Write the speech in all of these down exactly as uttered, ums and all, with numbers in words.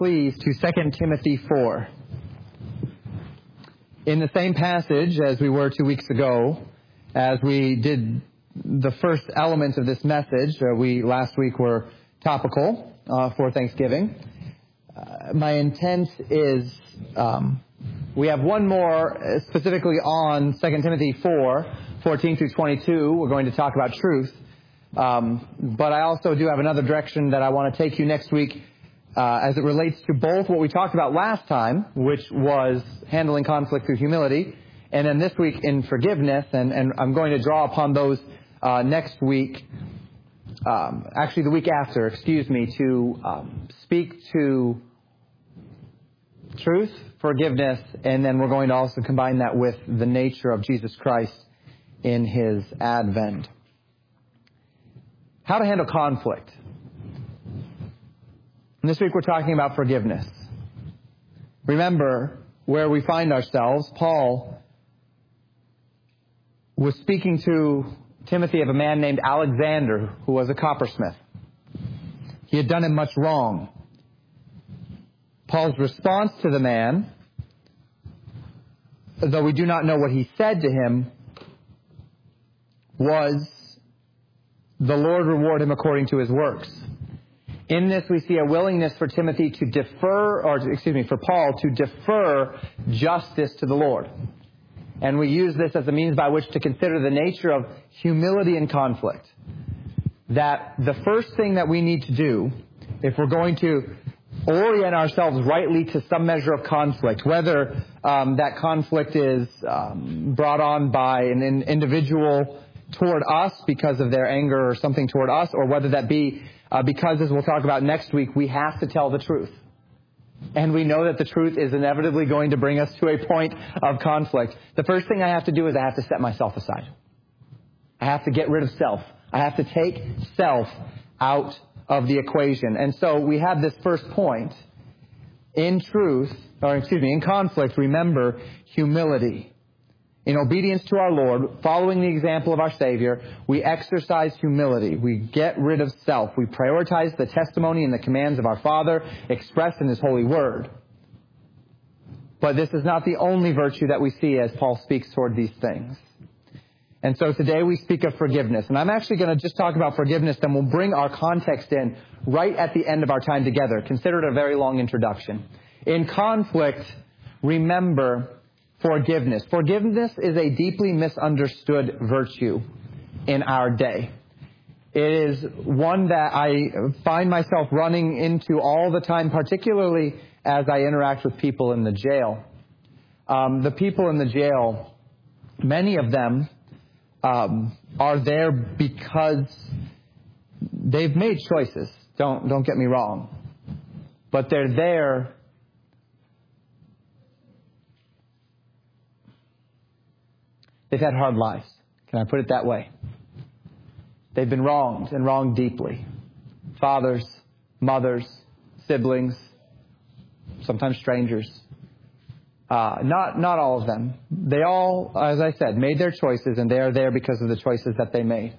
please, to Second Timothy four. In the same passage as we were two weeks ago, as we did the first element of this message, uh, we last week were topical uh, for Thanksgiving. Uh, my intent is um, we have one more uh, specifically on Second Timothy four, fourteen through twenty-two. We're going to talk about truth. Um, but I also do have another direction that I want to take you next week uh, as it relates to both what we talked about last time, which was handling conflict through humility, and then this week in forgiveness. And, and I'm going to draw upon those uh, next week, um, actually the week after, excuse me, to um, speak to truth, forgiveness, and then we're going to also combine that with the nature of Jesus Christ in His advent. How to handle conflict. And this week we're talking about forgiveness. Remember where we find ourselves. Paul was speaking to Timothy of a man named Alexander, who was a coppersmith. He had done him much wrong. Paul's response to the man, though we do not know what he said to him, was, "The Lord reward him according to his works." In this, we see a willingness for Timothy to defer, or excuse me, for Paul to defer justice to the Lord. And we use this as a means by which to consider the nature of humility in conflict. That the first thing that we need to do, if we're going to orient ourselves rightly to some measure of conflict, whether um, that conflict is um, brought on by an, an individual toward us because of their anger or something toward us, or whether that be uh, because, as we'll talk about next week, we have to tell the truth. And we know that the truth is inevitably going to bring us to a point of conflict. The first thing I have to do is I have to set myself aside. I have to get rid of self. I have to take self out of the equation. And so we have this first point. In truth, or excuse me, in conflict, remember humility. In obedience to our Lord, following the example of our Savior, we exercise humility. We get rid of self. We prioritize the testimony and the commands of our Father expressed in His holy word. But this is not the only virtue that we see as Paul speaks toward these things. And so today we speak of forgiveness. And I'm actually going to just talk about forgiveness, then we'll bring our context in right at the end of our time together. Consider it a very long introduction. In conflict, remember forgiveness. Forgiveness is a deeply misunderstood virtue in our day. It is one that I find myself running into all the time, particularly as I interact with people in the jail. Um, the people in the jail, many of them um, are there because they've made choices. Don't don't get me wrong, but they're there. They've had hard lives. Can I put it that way? They've been wronged and wronged deeply. Fathers, mothers, siblings, sometimes strangers. Uh, not not all of them. They all, as I said, made their choices, and they are there because of the choices that they made.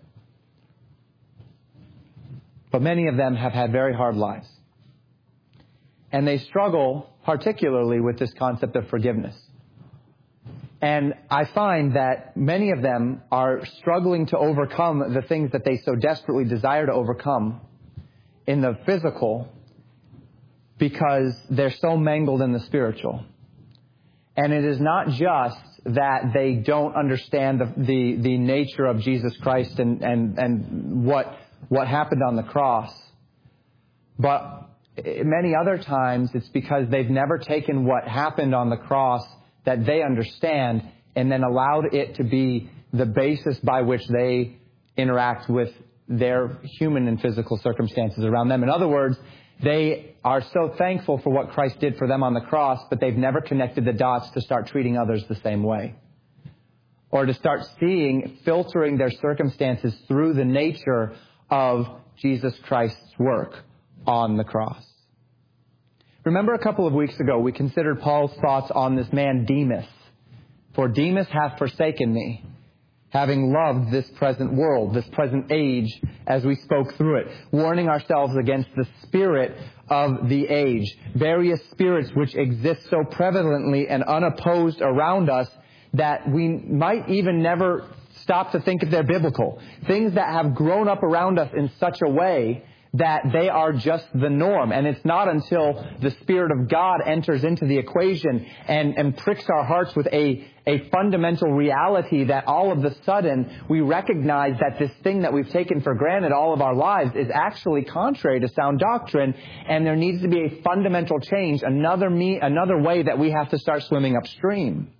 But many of them have had very hard lives. And they struggle particularly with this concept of forgiveness. And I find that many of them are struggling to overcome the things that they so desperately desire to overcome in the physical because they're so mangled in the spiritual. And it is not just that they don't understand the the, the nature of Jesus Christ and, and, and what what happened on the cross, but many other times it's because they've never taken what happened on the cross that they understand, and then allowed it to be the basis by which they interact with their human and physical circumstances around them. In other words, they are so thankful for what Christ did for them on the cross, but they've never connected the dots to start treating others the same way. Or to start seeing, filtering their circumstances through the nature of Jesus Christ's work on the cross. Remember a couple of weeks ago, we considered Paul's thoughts on this man Demas. For Demas hath forsaken me, having loved this present world, this present age, as we spoke through it, warning ourselves against the spirit of the age, various spirits which exist so prevalently and unopposed around us that we might even never stop to think if they're biblical. Things that have grown up around us in such a way that they are just the norm. And it's not until the Spirit of God enters into the equation and, and pricks our hearts with a, a fundamental reality that all of a sudden we recognize that this thing that we've taken for granted all of our lives is actually contrary to sound doctrine, and there needs to be a fundamental change, another me, another way that we have to start swimming upstream.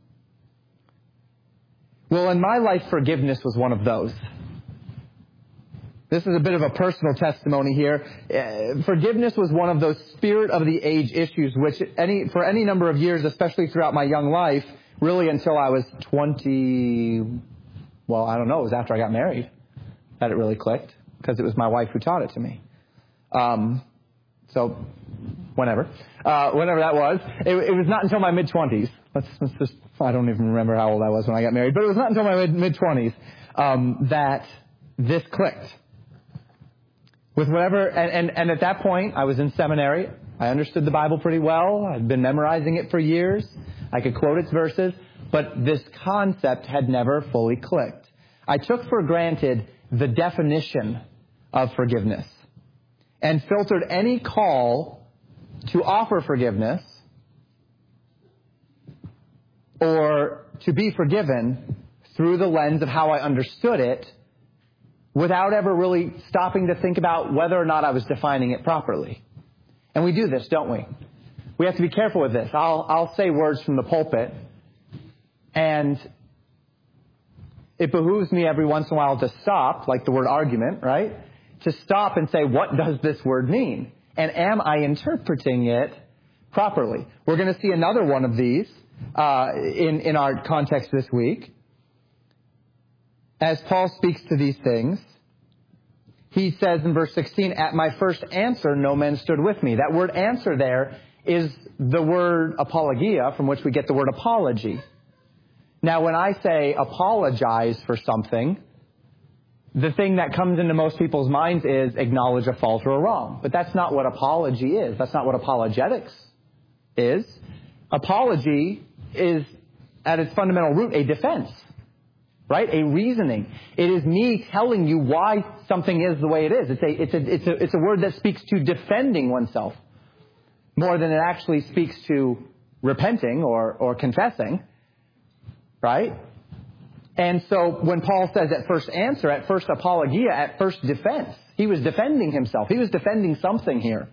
Well, in my life, forgiveness was one of those. This is a bit of a personal testimony here. Uh, forgiveness was one of those spirit of the age issues, which any for any number of years, especially throughout my young life, really until I was twenty, well, I don't know, it was after I got married that it really clicked, because it was my wife who taught it to me. Um, so, whenever. Uh, whenever that was. It, it was not until my mid-twenties. Let's, let's just, I don't even remember how old I was when I got married, but it was not until my mid-twenties um, that this clicked. With whatever, and, and, and at that point, I was in seminary. I understood the Bible pretty well. I'd been memorizing it for years. I could quote its verses, but this concept had never fully clicked. I took for granted the definition of forgiveness and filtered any call to offer forgiveness or to be forgiven through the lens of how I understood it, without ever really stopping to think about whether or not I was defining it properly. And we do this, don't we? We have to be careful with this. I'll, I'll say words from the pulpit, and it behooves me every once in a while to stop, like the word argument, right? To stop and say, what does this word mean? And am I interpreting it properly? We're going to see another one of these uh, in, in our context this week. As Paul speaks to these things, he says in verse sixteen, at my first answer, no man stood with me. That word answer there is the word apologia, from which we get the word apology. Now, when I say apologize for something, the thing that comes into most people's minds is acknowledge a fault or a wrong. But that's not what apology is. That's not what apologetics is. Apology is, at its fundamental root, a defense. Right? A reasoning. It is me telling you why something is the way it is. It's a, it's a, it's a, it's a word that speaks to defending oneself more than it actually speaks to repenting or, or confessing. Right? And so when Paul says at first answer, at first apologia, at first defense, he was defending himself. He was defending something here.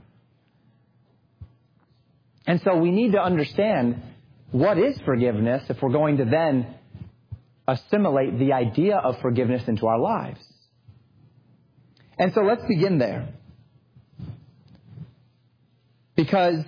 And so we need to understand what is forgiveness if we're going to then assimilate the idea of forgiveness into our lives. And so let's begin there. Because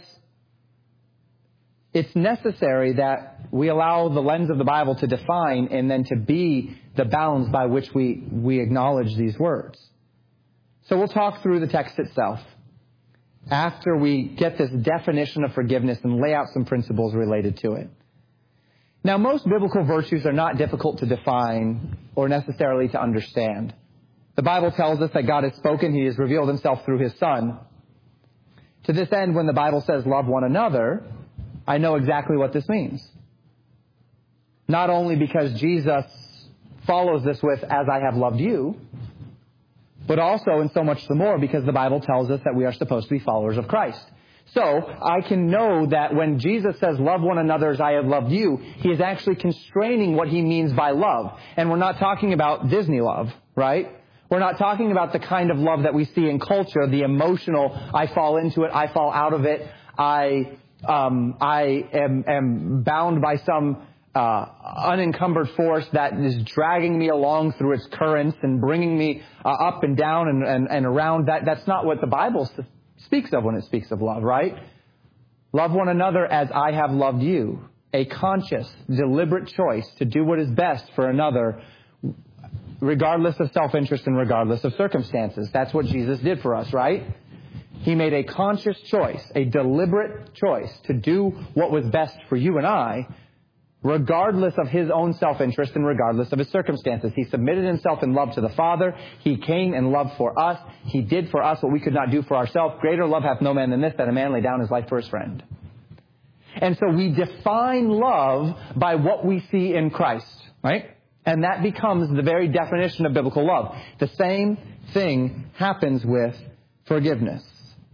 it's necessary that we allow the lens of the Bible to define and then to be the bounds by which we, we acknowledge these words. So we'll talk through the text itself after we get this definition of forgiveness and lay out some principles related to it. Now, most biblical virtues are not difficult to define or necessarily to understand. The Bible tells us that God has spoken. He has revealed himself through his Son. To this end, when the Bible says love one another, I know exactly what this means. Not only because Jesus follows this with, as I have loved you, but also, and so much the more, because the Bible tells us that we are supposed to be followers of Christ. So, I can know that when Jesus says, love one another as I have loved you, he is actually constraining what he means by love. And we're not talking about Disney love, right? We're not talking about the kind of love that we see in culture, the emotional, I fall into it, I fall out of it, I, um, I am, am bound by some uh, unencumbered force that is dragging me along through its currents and bringing me uh, up and down and, and, and around. That, that's not what the Bible says. Speaks of when it speaks of love, right? Love one another as I have loved you. A conscious, deliberate choice to do what is best for another, regardless of self-interest and regardless of circumstances. That's what Jesus did for us, right? He made a conscious choice, a deliberate choice to do what was best for you and I, regardless of his own self-interest and regardless of his circumstances. He submitted himself in love to the Father. He came in love for us. He did for us what we could not do for ourselves. Greater love hath no man than this, that a man lay down his life for his friend. And so we define love by what we see in Christ, right? And that becomes the very definition of biblical love. The same thing happens with forgiveness.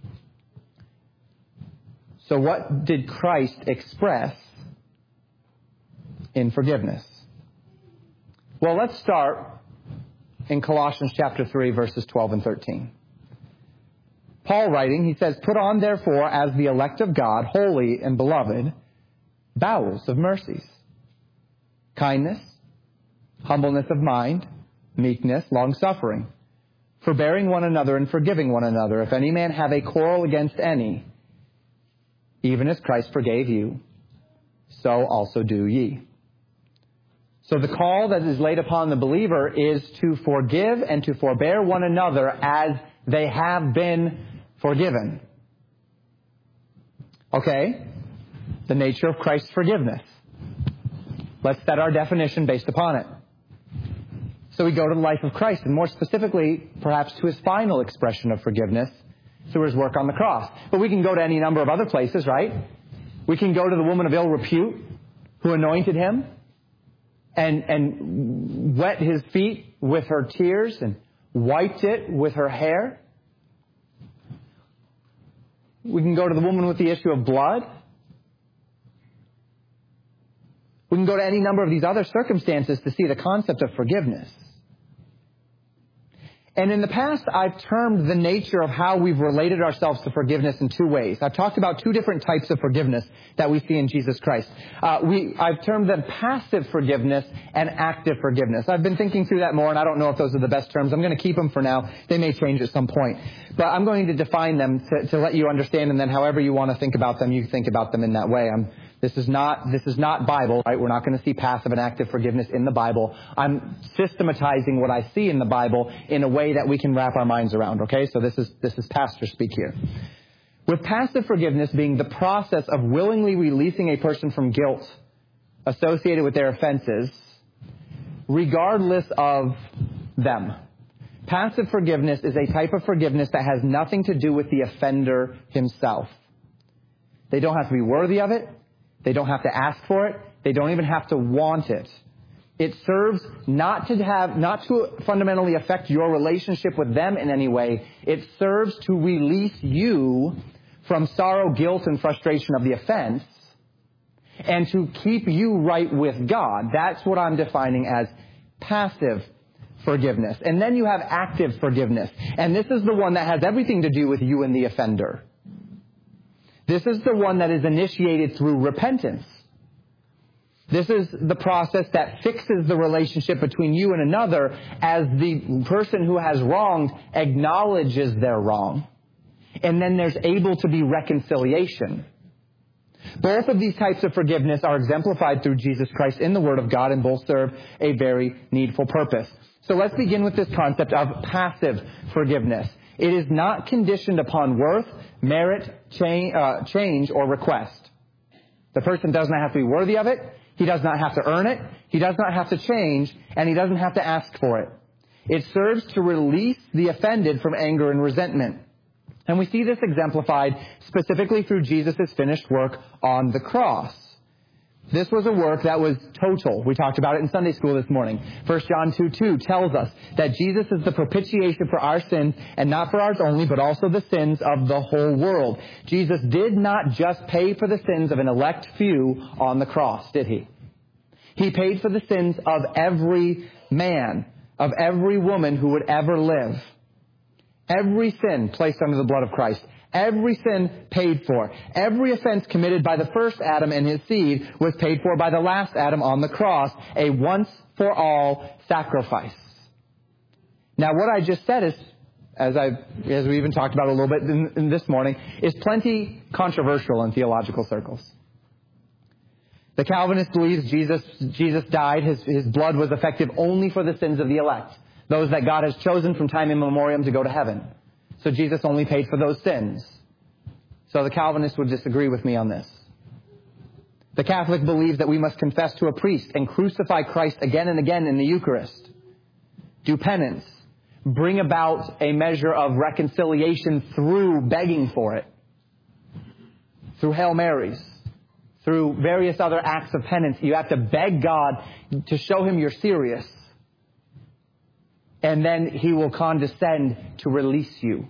So what did Christ express in forgiveness? Well, let's start in Colossians chapter three, verses twelve and thirteen. Paul writing, he says, "Put on therefore as the elect of God, holy and beloved, bowels of mercies, kindness, humbleness of mind, meekness, long-suffering, forbearing one another and forgiving one another. If any man have a quarrel against any, even as Christ forgave you, so also do ye." So the call that is laid upon the believer is to forgive and to forbear one another as they have been forgiven. Okay? The nature of Christ's forgiveness. Let's set our definition based upon it. So we go to the life of Christ, and more specifically, perhaps to his final expression of forgiveness through his work on the cross. But we can go to any number of other places, right? We can go to the woman of ill repute who anointed him and, and wet his feet with her tears and wiped it with her hair. We can go to the woman with the issue of blood. We can go to any number of these other circumstances to see the concept of forgiveness. And in the past, I've termed the nature of how we've related ourselves to forgiveness in two ways. I've talked about two different types of forgiveness that we see in Jesus Christ. Uh, we, I've termed them passive forgiveness and active forgiveness. I've been thinking through that more, and I don't know if those are the best terms. I'm going to keep them for now. They may change at some point. But I'm going to define them to, to let you understand, and then however you want to think about them, you think about them in that way. I'm This is not, this is not Bible, right? We're not going to see passive and active forgiveness in the Bible. I'm systematizing what I see in the Bible in a way that we can wrap our minds around, okay? So this is, this is pastor speak here. With passive forgiveness being the process of willingly releasing a person from guilt associated with their offenses, regardless of them. Passive forgiveness is a type of forgiveness that has nothing to do with the offender himself. They don't have to be worthy of it. They don't have to ask for it. They don't even have to want it. It serves not to have, not to fundamentally affect your relationship with them in any way. It serves to release you from sorrow, guilt, and frustration of the offense, and to keep you right with God. That's what I'm defining as passive forgiveness. And then you have active forgiveness. And this is the one that has everything to do with you and the offender. This is the one that is initiated through repentance. This is the process that fixes the relationship between you and another as the person who has wronged acknowledges their wrong. And then there's able to be reconciliation. Both of these types of forgiveness are exemplified through Jesus Christ in the Word of God, and both serve a very needful purpose. So let's begin with this concept of passive forgiveness. It is not conditioned upon worth, merit, change, uh, change, or request. The person does not have to be worthy of it. He does not have to earn it. He does not have to change, and he doesn't have to ask for it. It serves to release the offended from anger and resentment. And we see this exemplified specifically through Jesus' finished work on the cross. This was a work that was total. We talked about it in Sunday school this morning. First John two two tells us that Jesus is the propitiation for our sins, and not for ours only, but also the sins of the whole world. Jesus did not just pay for the sins of an elect few on the cross, did he? He paid for the sins of every man, of every woman who would ever live. Every sin placed under the blood of Christ. Every sin paid for. Every offense committed by the first Adam and his seed was paid for by the last Adam on the cross. A once-for-all sacrifice. Now, what I just said is, as I, as we even talked about a little bit in, in this morning, is plenty controversial in theological circles. The Calvinist believes Jesus, Jesus died. His, his blood was effective only for the sins of the elect. Those that God has chosen from time immemorial to go to heaven. So Jesus only paid for those sins. So the Calvinists would disagree with me on this. The Catholic believes that we must confess to a priest and crucify Christ again and again in the Eucharist. Do penance. Bring about a measure of reconciliation through begging for it. Through Hail Marys. Through various other acts of penance. You have to beg God to show Him you're serious. And then He will condescend to release you.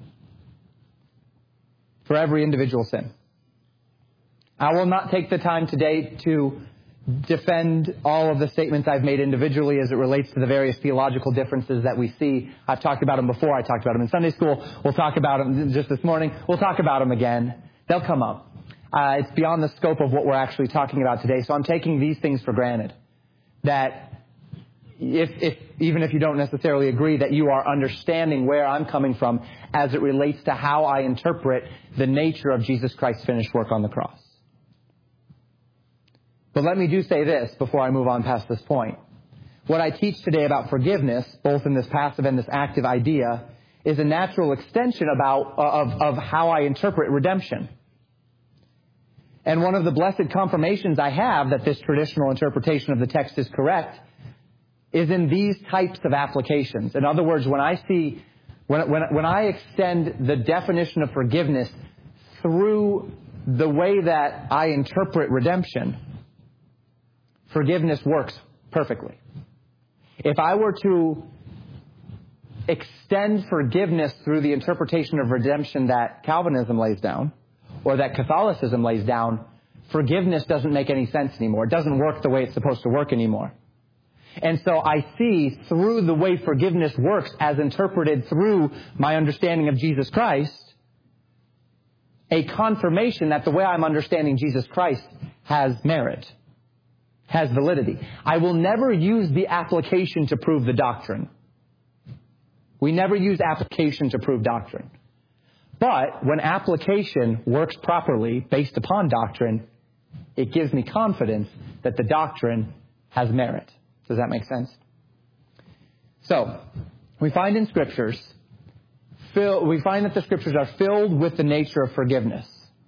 For every individual sin. I will not take the time today to defend all of the statements I've made individually as it relates to the various theological differences that we see. I've talked about them before. I talked about them in Sunday school. We'll talk about them just this morning. We'll talk about them again. They'll come up. Uh, it's beyond the scope of what we're actually talking about today. So I'm taking these things for granted. That if, if, even if you don't necessarily agree, that you are understanding where I'm coming from as it relates to how I interpret the nature of Jesus Christ's finished work on the cross. But let me do say this before I move on past this point. What I teach today about forgiveness, both in this passive and this active idea, is a natural extension about of, of how I interpret redemption. And one of the blessed confirmations I have that this traditional interpretation of the text is correct is in these types of applications. In other words, when I see, when, when, when I extend the definition of forgiveness through the way that I interpret redemption, forgiveness works perfectly. If I were to extend forgiveness through the interpretation of redemption that Calvinism lays down, or that Catholicism lays down, forgiveness doesn't make any sense anymore. It doesn't work the way it's supposed to work anymore. And so I see through the way forgiveness works as interpreted through my understanding of Jesus Christ, a confirmation that the way I'm understanding Jesus Christ has merit. Has validity. I will never use the application to prove the doctrine. We never use application to prove doctrine. But when application works properly based upon doctrine, it gives me confidence that the doctrine has merit. Does that make sense? So, we find in Scriptures, fill, we find that the Scriptures are filled with the nature of forgiveness.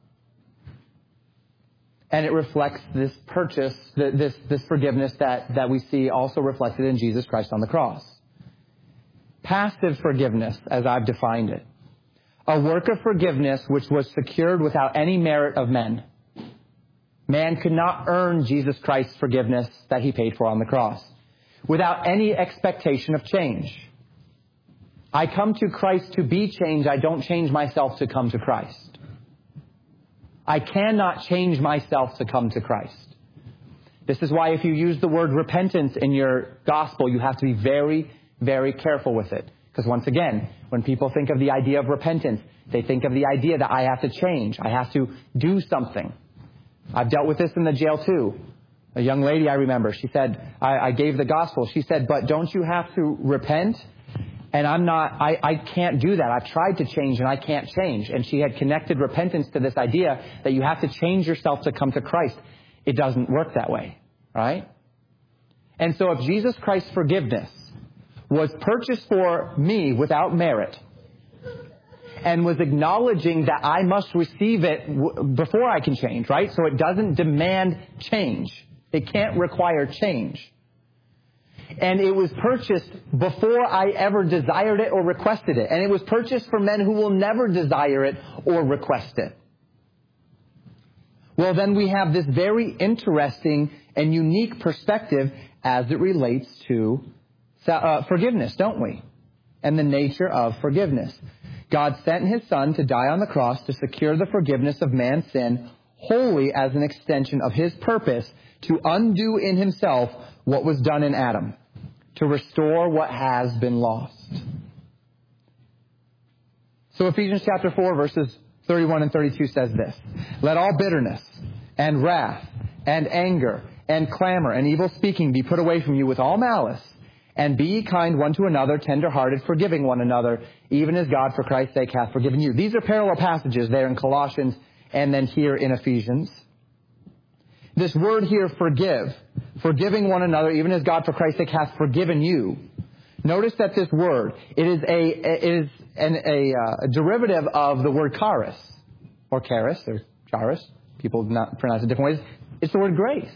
And it reflects this purchase, this, this forgiveness that, that we see also reflected in Jesus Christ on the cross. Passive forgiveness, as I've defined it. A work of forgiveness which was secured without any merit of men. Man could not earn Jesus Christ's forgiveness that He paid for on the cross. Without any expectation of change. I come to Christ to be changed. I don't change myself to come to Christ. I cannot change myself to come to Christ. This is why if you use the word repentance in your gospel, you have to be very, very careful with it. Because once again, when people think of the idea of repentance, they think of the idea that I have to change. I have to do something. I've dealt with this in the jail too. A young lady I remember, she said, I, I gave the gospel. She said, but don't you have to repent? And I'm not, I, I can't do that. I've tried to change and I can't change. And she had connected repentance to this idea that you have to change yourself to come to Christ. It doesn't work that way, right? And so if Jesus Christ's forgiveness was purchased for me without merit and was acknowledging that I must receive it w- before I can change, right? So it doesn't demand change. It can't require change. And it was purchased before I ever desired it or requested it. And it was purchased for men who will never desire it or request it. Well, then we have this very interesting and unique perspective as it relates to uh, forgiveness, don't we? And the nature of forgiveness. God sent His Son to die on the cross to secure the forgiveness of man's sin wholly as an extension of His purpose to undo in Himself what was done in Adam, to restore what has been lost. So Ephesians chapter four, verses thirty-one and thirty-two says this: let all bitterness and wrath and anger and clamor and evil speaking be put away from you with all malice, and be ye kind one to another, tender-hearted, forgiving one another, even as God for Christ's sake hath forgiven you. These are parallel passages there in Colossians and then here in Ephesians. This word here, forgive, forgiving one another, even as God for Christ's sake hath forgiven you. Notice that this word, it is a it is an, a, uh, a derivative of the word charis, or charis, or charis. People not pronounce it different ways. It's the word grace.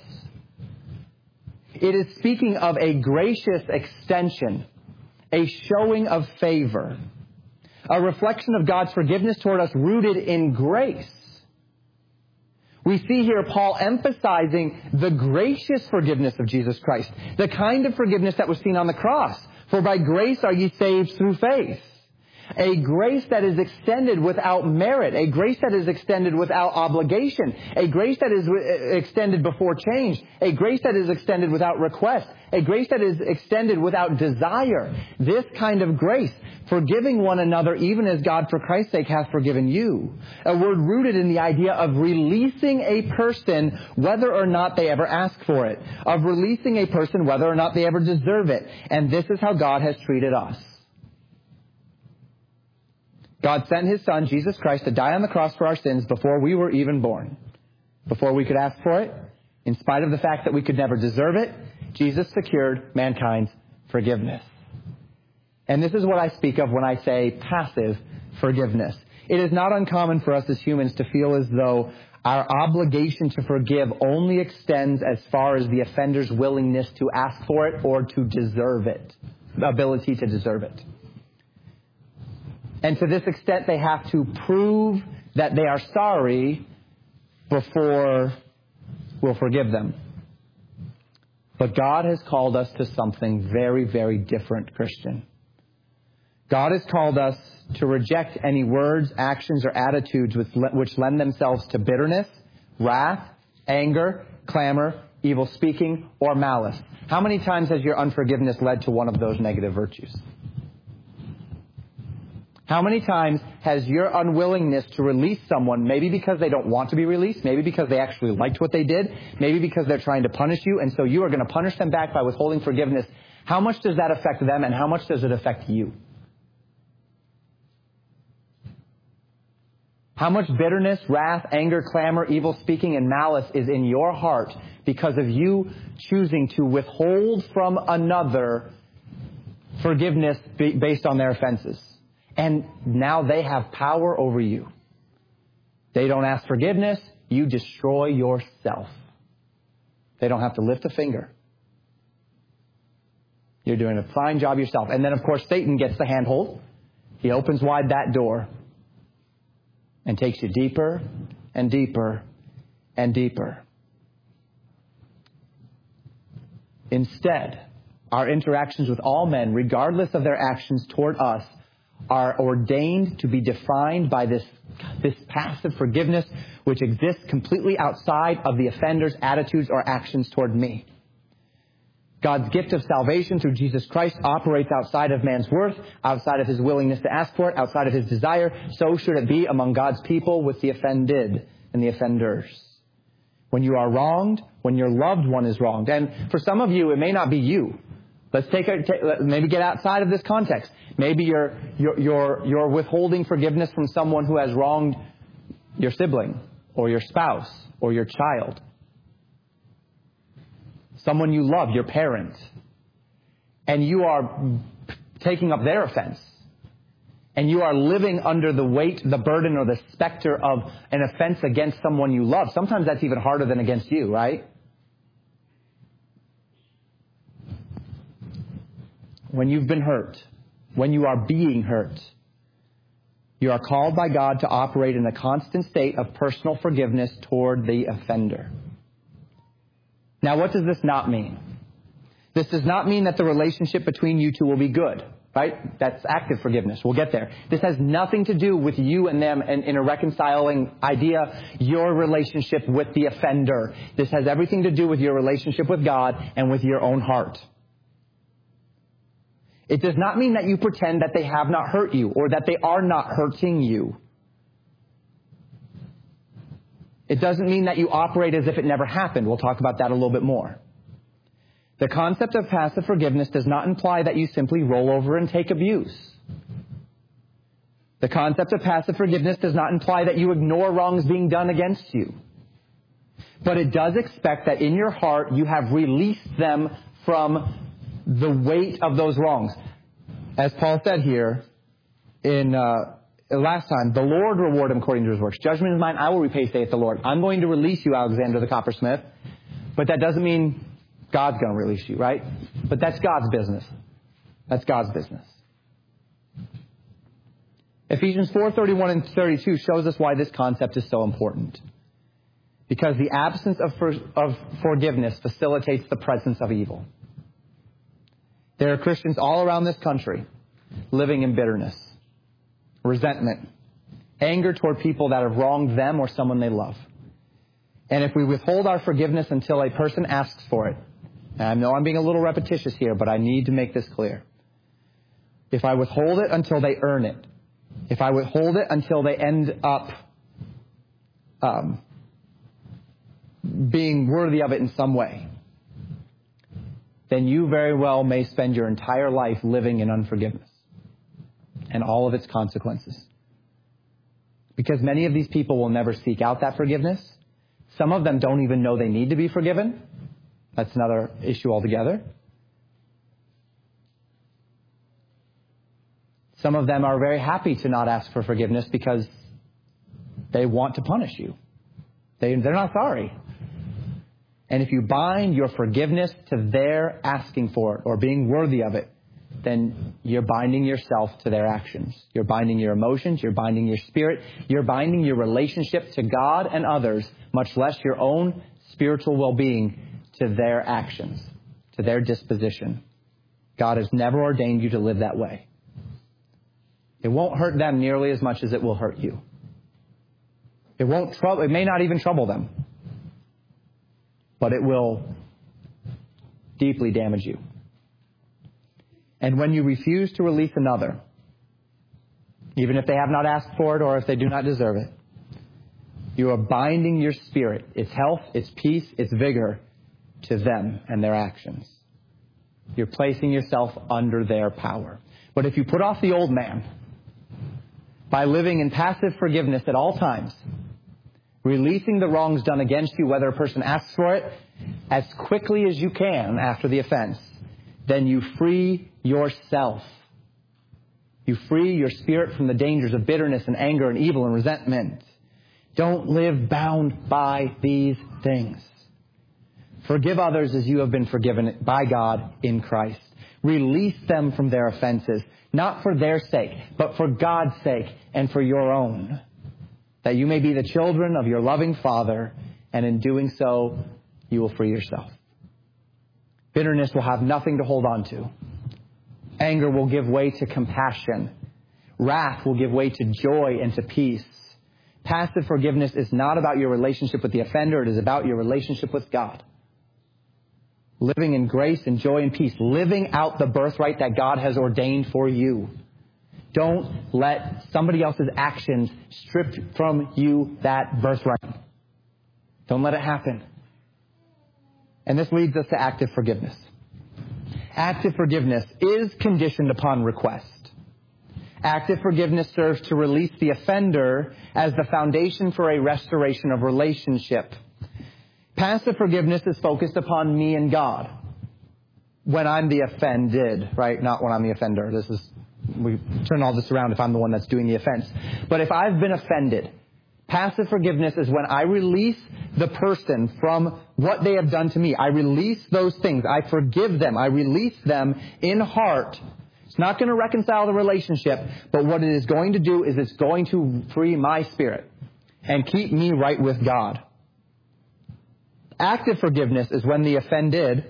It is speaking of a gracious extension, a showing of favor, a reflection of God's forgiveness toward us rooted in grace. We see here Paul emphasizing the gracious forgiveness of Jesus Christ, the kind of forgiveness that was seen on the cross. For by grace are ye saved through faith. A grace that is extended without merit. A grace that is extended without obligation. A grace that is extended before change. A grace that is extended without request. A grace that is extended without desire. This kind of grace, forgiving one another even as God for Christ's sake hath forgiven you. A word rooted in the idea of releasing a person whether or not they ever ask for it. Of releasing a person whether or not they ever deserve it. And this is how God has treated us. God sent His Son, Jesus Christ, to die on the cross for our sins before we were even born. Before we could ask for it, in spite of the fact that we could never deserve it, Jesus secured mankind's forgiveness. And this is what I speak of when I say passive forgiveness. It is not uncommon for us as humans to feel as though our obligation to forgive only extends as far as the offender's willingness to ask for it or to deserve it, the ability to deserve it. And to this extent, they have to prove that they are sorry before we'll forgive them. But God has called us to something very, very different, Christian. God has called us to reject any words, actions, or attitudes which lend themselves to bitterness, wrath, anger, clamor, evil speaking, or malice. How many times has your unforgiveness led to one of those negative virtues? How many times has your unwillingness to release someone, maybe because they don't want to be released, maybe because they actually liked what they did, maybe because they're trying to punish you, and so you are going to punish them back by withholding forgiveness, how much does that affect them and how much does it affect you? How much bitterness, wrath, anger, clamor, evil speaking, and malice is in your heart because of you choosing to withhold from another forgiveness based on their offenses? And now they have power over you. They don't ask forgiveness. You destroy yourself. They don't have to lift a finger. You're doing a fine job yourself. And then, of course, Satan gets the handhold. He opens wide that door and takes you deeper and deeper and deeper. Instead, our interactions with all men, regardless of their actions toward us, are ordained to be defined by this, this passive forgiveness which exists completely outside of the offender's attitudes or actions toward me. God's gift of salvation through Jesus Christ operates outside of man's worth, outside of his willingness to ask for it, outside of his desire. So should it be among God's people with the offended and the offenders. When you are wronged, when your loved one is wronged. And for some of you, it may not be you. Let's take a, take, maybe get outside of this context. Maybe you're, you're, you're, you're withholding forgiveness from someone who has wronged your sibling or your spouse or your child. Someone you love, your parent. And you are taking up their offense. And you are living under the weight, the burden, or the specter of an offense against someone you love. Sometimes that's even harder than against you, right? When you've been hurt, when you are being hurt, you are called by God to operate in a constant state of personal forgiveness toward the offender. Now, what does this not mean? This does not mean that the relationship between you two will be good, right? That's active forgiveness. We'll get there. This has nothing to do with you and them and in a reconciling idea, your relationship with the offender. This has everything to do with your relationship with God and with your own heart. It does not mean that you pretend that they have not hurt you or that they are not hurting you. It doesn't mean that you operate as if it never happened. We'll talk about that a little bit more. The concept of passive forgiveness does not imply that you simply roll over and take abuse. The concept of passive forgiveness does not imply that you ignore wrongs being done against you. But it does expect that in your heart you have released them from the weight of those wrongs. As Paul said here in uh, last time, the Lord reward him according to his works. Judgment is mine, I will repay, saith the Lord. I'm going to release you, Alexander the coppersmith. But that doesn't mean God's going to release you, right? But that's God's business. That's God's business. Ephesians four thirty-one and thirty-two shows us why this concept is so important. Because the absence of, for, of forgiveness facilitates the presence of evil. There are Christians all around this country living in bitterness, resentment, anger toward people that have wronged them or someone they love. And if we withhold our forgiveness until a person asks for it, and I know I'm being a little repetitious here, but I need to make this clear. If I withhold it until they earn it, if I withhold it until they end up um, being worthy of it in some way, then you very well may spend your entire life living in unforgiveness and all of its consequences. Because many of these people will never seek out that forgiveness. Some of them don't even know they need to be forgiven. That's another issue altogether. Some of them are very happy to not ask for forgiveness because they want to punish you. They, they're not sorry. And if you bind your forgiveness to their asking for it or being worthy of it, then you're binding yourself to their actions. You're binding your emotions. You're binding your spirit. You're binding your relationship to God and others, much less your own spiritual well-being, to their actions, to their disposition. God has never ordained you to live that way. It won't hurt them nearly as much as it will hurt you. It won't trouble, it may not even trouble them, but it will deeply damage you. And when you refuse to release another, even if they have not asked for it or if they do not deserve it, you are binding your spirit, its health, its peace, its vigor, to them and their actions. You're placing yourself under their power. But if you put off the old man by living in passive forgiveness at all times, releasing the wrongs done against you, whether a person asks for it, as quickly as you can after the offense, then you free yourself. You free your spirit from the dangers of bitterness and anger and evil and resentment. Don't live bound by these things. Forgive others as you have been forgiven by God in Christ. Release them from their offenses, not for their sake, but for God's sake and for your own, that you may be the children of your loving Father, and in doing so, you will free yourself. Bitterness will have nothing to hold on to. Anger will give way to compassion. Wrath will give way to joy and to peace. Passive forgiveness is not about your relationship with the offender. It is about your relationship with God. Living in grace and joy and peace. Living out the birthright that God has ordained for you. Don't let somebody else's actions strip from you that birthright. Don't let it happen. And this leads us to active forgiveness. Active forgiveness is conditioned upon request. Active forgiveness serves to release the offender as the foundation for a restoration of relationship. Passive forgiveness is focused upon me and God. When I'm the offended, right? Not when I'm the offender. This is, we turn all this around if I'm the one that's doing the offense. But if I've been offended, passive forgiveness is when I release the person from what they have done to me. I release those things. I forgive them. I release them in heart. It's not going to reconcile the relationship, but what it is going to do is it's going to free my spirit and keep me right with God. Active forgiveness is when the offended,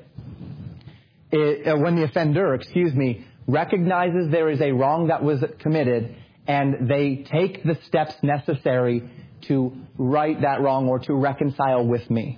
uh, when the offender, excuse me, recognizes there is a wrong that was committed and they take the steps necessary to right that wrong or to reconcile with me.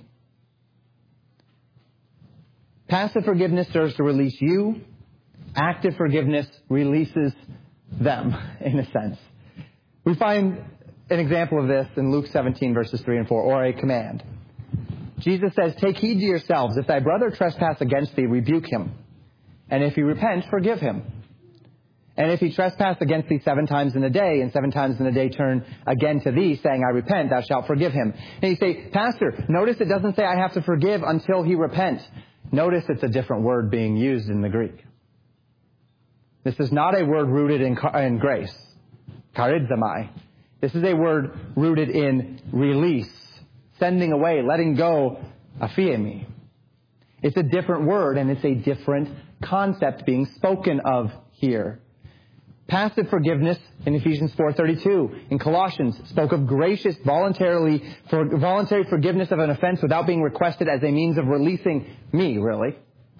Passive forgiveness serves to release you. Active forgiveness releases them, in a sense. We find an example of this in Luke seventeen, verses three and four, or a command. Jesus says, "Take heed to yourselves. If thy brother trespass against thee, rebuke him. And if he repent, forgive him. And if he trespass against thee seven times in a day, and seven times in a day turn again to thee, saying, I repent, thou shalt forgive him." And you say, "Pastor, notice it doesn't say I have to forgive until he repents." Notice it's a different word being used in the Greek. This is not a word rooted in, in grace. Charizomai. This is a word rooted in release, sending away, letting go, aphiemi. It's a different word, and it's a different concept being spoken of here. Passive forgiveness in Ephesians four thirty-two, in Colossians, spoke of gracious, voluntarily for voluntary forgiveness of an offense without being requested as a means of releasing me, really.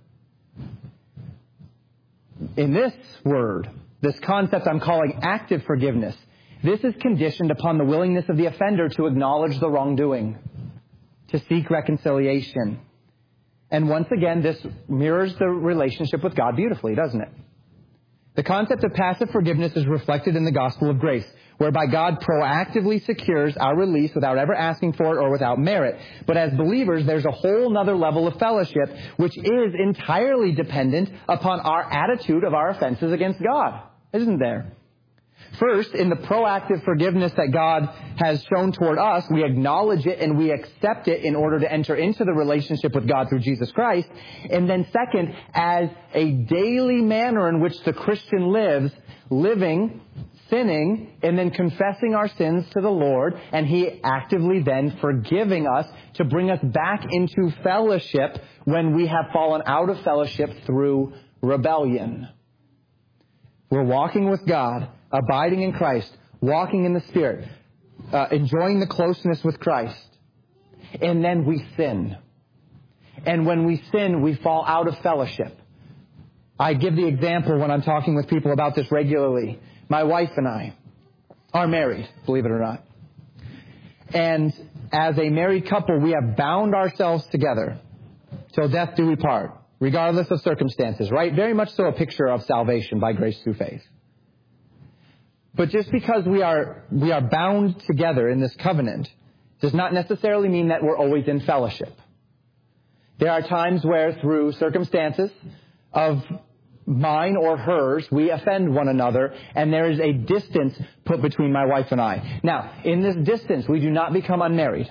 In this word, this concept I'm calling active forgiveness, this is conditioned upon the willingness of the offender to acknowledge the wrongdoing, to seek reconciliation. And once again, this mirrors the relationship with God beautifully, doesn't it? The concept of passive forgiveness is reflected in the gospel of grace, whereby God proactively secures our release without ever asking for it or without merit. But as believers, there's a whole nother level of fellowship which is entirely dependent upon our attitude of our offenses against God, isn't there? First, in the proactive forgiveness that God has shown toward us, we acknowledge it and we accept it in order to enter into the relationship with God through Jesus Christ. And then second, as a daily manner in which the Christian lives, living, sinning, and then confessing our sins to the Lord, and He actively then forgiving us to bring us back into fellowship when we have fallen out of fellowship through rebellion. We're walking with God, abiding in Christ, walking in the Spirit, uh, enjoying the closeness with Christ. And then we sin. And when we sin, we fall out of fellowship. I give the example when I'm talking with people about this regularly. My wife and I are married, believe it or not. And as a married couple, we have bound ourselves together till death do we part, regardless of circumstances, right? Very much so a picture of salvation by grace through faith. But just because we are we are bound together in this covenant does not necessarily mean that we're always in fellowship. There are times where through circumstances of mine or hers, we offend one another, and there is a distance put between my wife and I. Now, in this distance, we do not become unmarried.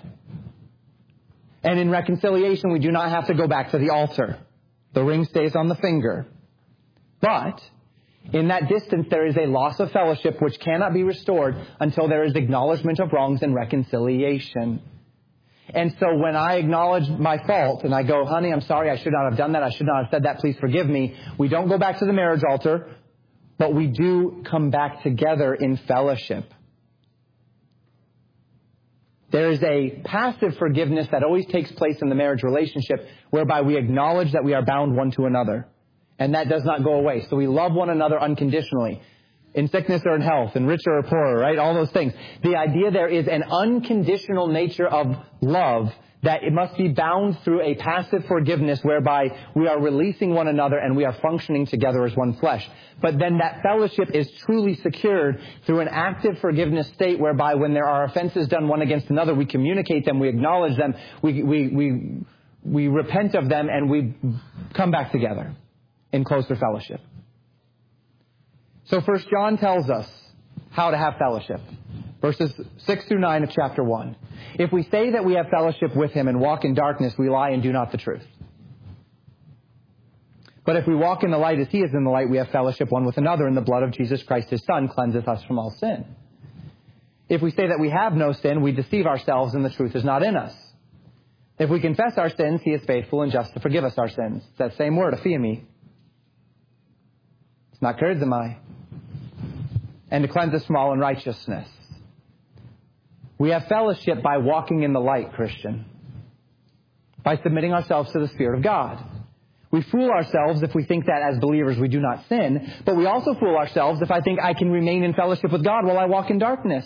And in reconciliation, we do not have to go back to the altar. The ring stays on the finger. But in that distance, there is a loss of fellowship which cannot be restored until there is acknowledgement of wrongs and reconciliation. And so when I acknowledge my fault and I go, honey, I'm sorry, I should not have done that, I should not have said that, please forgive me, we don't go back to the marriage altar, but we do come back together in fellowship. There is a passive forgiveness that always takes place in the marriage relationship whereby we acknowledge that we are bound one to another. And that does not go away. So we love one another unconditionally. In sickness or in health, in richer or poorer, right? All those things. The idea there is an unconditional nature of love that it must be bound through a passive forgiveness whereby we are releasing one another and we are functioning together as one flesh. But then that fellowship is truly secured through an active forgiveness state whereby when there are offenses done one against another, we communicate them, we acknowledge them, we, we, we, we repent of them, and we come back together in closer fellowship. So First John tells us how to have fellowship. Verses six through nine of chapter one. If we say that we have fellowship with Him and walk in darkness, we lie and do not the truth. But if we walk in the light as He is in the light, we have fellowship one with another, and the blood of Jesus Christ His Son cleanseth us from all sin. If we say that we have no sin, we deceive ourselves and the truth is not in us. If we confess our sins, He is faithful and just to forgive us our sins. It's that same word, aphiemi. It's not charizomai. And to cleanse us from all unrighteousness. We have fellowship by walking in the light, Christian. By submitting ourselves to the Spirit of God. We fool ourselves if we think that as believers we do not sin, but we also fool ourselves if I think I can remain in fellowship with God while I walk in darkness.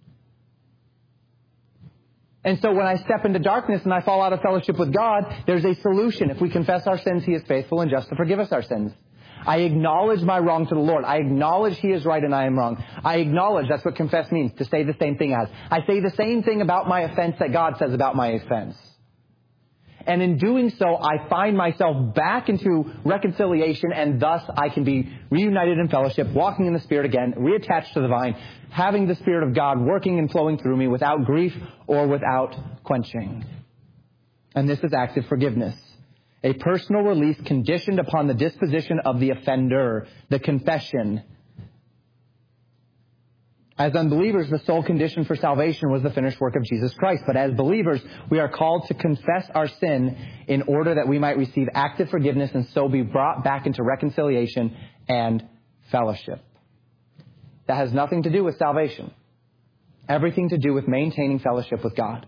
And so when I step into darkness and I fall out of fellowship with God, there's a solution. If we confess our sins, He is faithful and just to forgive us our sins. I acknowledge my wrong to the Lord. I acknowledge He is right and I am wrong. I acknowledge, that's what confess means, to say the same thing as. I say the same thing about my offense that God says about my offense. And in doing so, I find myself back into reconciliation, and thus I can be reunited in fellowship, walking in the Spirit again, reattached to the vine, having the Spirit of God working and flowing through me without grief or without quenching. And this is active forgiveness. A personal release conditioned upon the disposition of the offender, the confession. As unbelievers, the sole condition for salvation was the finished work of Jesus Christ. But as believers, we are called to confess our sin in order that we might receive active forgiveness and so be brought back into reconciliation and fellowship. That has nothing to do with salvation. Everything to do with maintaining fellowship with God.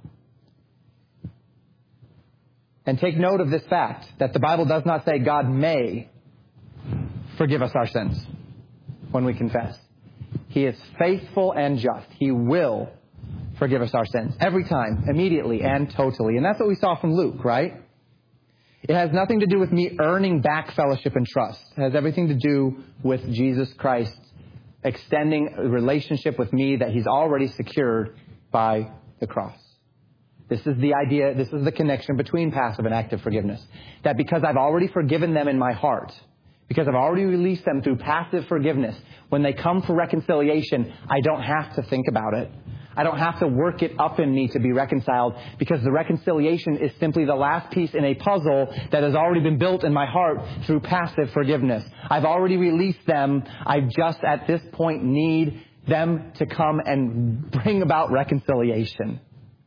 And take note of this fact, that the Bible does not say God may forgive us our sins when we confess. He is faithful and just. He will forgive us our sins every time, immediately and totally. And that's what we saw from Luke, right? It has nothing to do with me earning back fellowship and trust. It has everything to do with Jesus Christ extending a relationship with me that He's already secured by the cross. This is the idea, this is the connection between passive and active forgiveness. That because I've already forgiven them in my heart, because I've already released them through passive forgiveness, when they come for reconciliation, I don't have to think about it. I don't have to work it up in me to be reconciled, because the reconciliation is simply the last piece in a puzzle that has already been built in my heart through passive forgiveness. I've already released them. I just at this point need them to come and bring about reconciliation.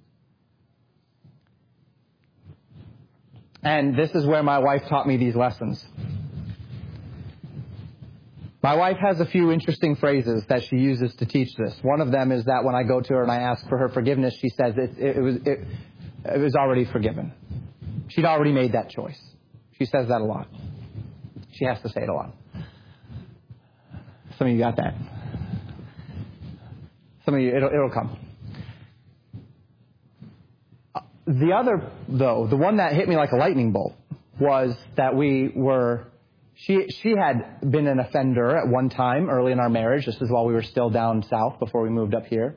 And this is where my wife taught me these lessons. My wife has a few interesting phrases that she uses to teach this. One of them is that when I go to her and I ask for her forgiveness, she says it, it, it was it, it was already forgiven. She'd already made that choice. She says that a lot. She has to say it a lot. Some of you got that. Some of you, it'll, it'll come. The other, though, the one that hit me like a lightning bolt was that we were... She she had been an offender at one time early in our marriage. This is while we were still down south before we moved up here.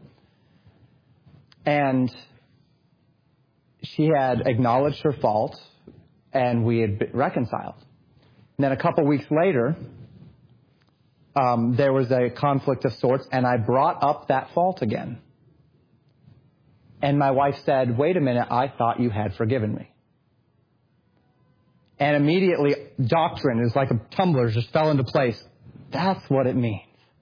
And she had acknowledged her fault, and we had been reconciled. And then a couple weeks later, um, there was a conflict of sorts, and I brought up that fault again. And my wife said, "Wait a minute, I thought you had forgiven me." And immediately, doctrine is like a tumbler just fell into place. That's what it means.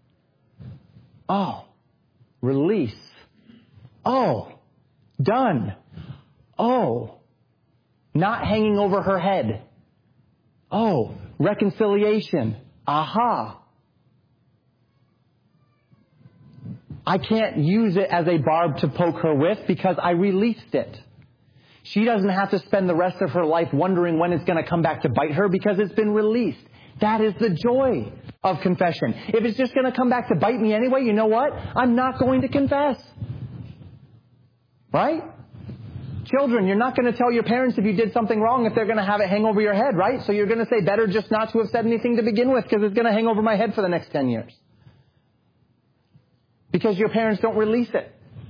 Oh, release. Oh, done. Oh, not hanging over her head. Oh, reconciliation. Aha. I can't use it as a barb to poke her with because I released it. She doesn't have to spend the rest of her life wondering when it's going to come back to bite her because it's been released. That is the joy of confession. If it's just going to come back to bite me anyway, you know what? I'm not going to confess. Right? Children, you're not going to tell your parents if you did something wrong if they're going to have it hang over your head, right? So you're going to say, better just not to have said anything to begin with because it's going to hang over my head for the next ten years. Because your parents don't release it.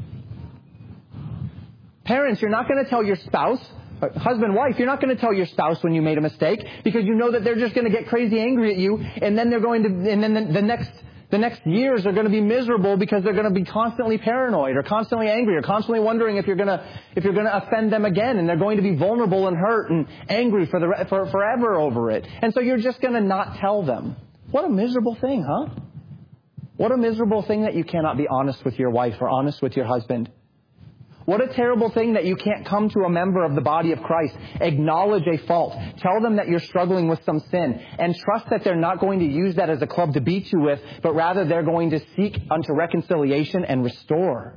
Parents, you're not going to tell your spouse, husband, wife, you're not going to tell your spouse when you made a mistake because you know that they're just going to get crazy angry at you, and then they're going to, and then the, the next, the next years are going to be miserable because they're going to be constantly paranoid or constantly angry or constantly wondering if you're going to, if you're going to offend them again, and they're going to be vulnerable and hurt and angry for the for forever over it. And so you're just going to not tell them. What a miserable thing, huh? What a miserable thing that you cannot be honest with your wife or honest with your husband. What a terrible thing that you can't come to a member of the body of Christ, acknowledge a fault, tell them that you're struggling with some sin, and trust that they're not going to use that as a club to beat you with, but rather they're going to seek unto reconciliation and restore.